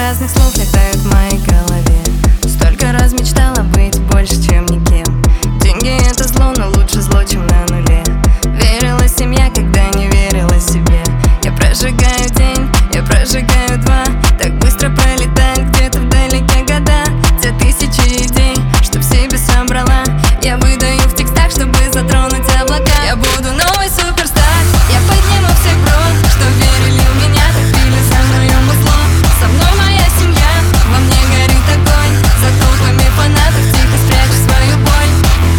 разных слов летают в моей голове. Столько раз мечтала быть больше, чем никем. Деньги — это зло, но лучше зло, чем на нуле. Верила семья, когда не верила себе. Я прожигаю день, я прожигаю два. Так быстро пролетает где-то вдалеке года. Те тысячи идей, чтоб себе собрала, я выдаю в текстах, чтобы затронуть облака. Я буду новый суперстар, я подниму всех бро, что верили в меня, топили за мое музло. Со мной моя семья, во мне горит огонь. За толпами фанатов тихо спрячу свою боль.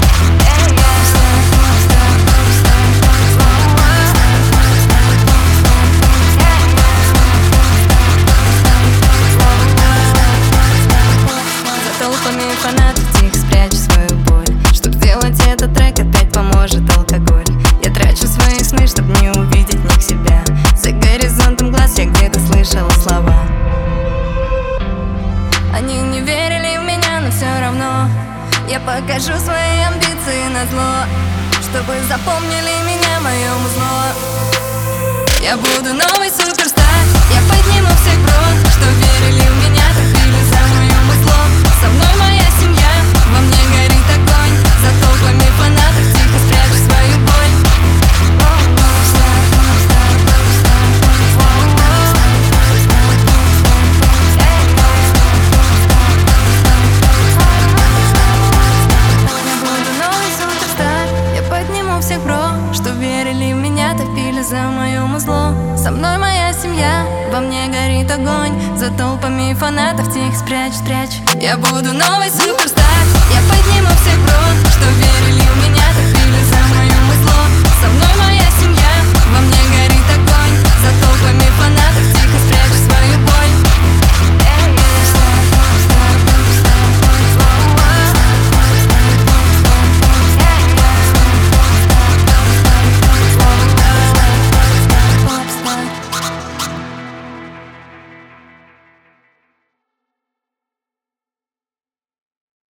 За толпами фанатов тихо спрячу свою боль. Чтоб сделать этот трек, опять поможет алкоголь. Я трачу свои сны, чтоб не увидеть в них себя. За горизонтом глаз я где-то слышала слова. Они не верили в меня, но все равно я покажу свои амбиции назло, чтобы запомнили меня, мое музло. Я буду новый суперстар, я подниму всех бро, что верили в меня, топили за мое музло. Со мной моя семья, во мне горит огонь. За толпами фанатов тихо спрячу свою боль. Всех бро, что верили в меня, топили за мое музло. Со мной моя семья, во мне горит огонь. За толпами фанатов тихо спрячь. Я буду новый суперстар.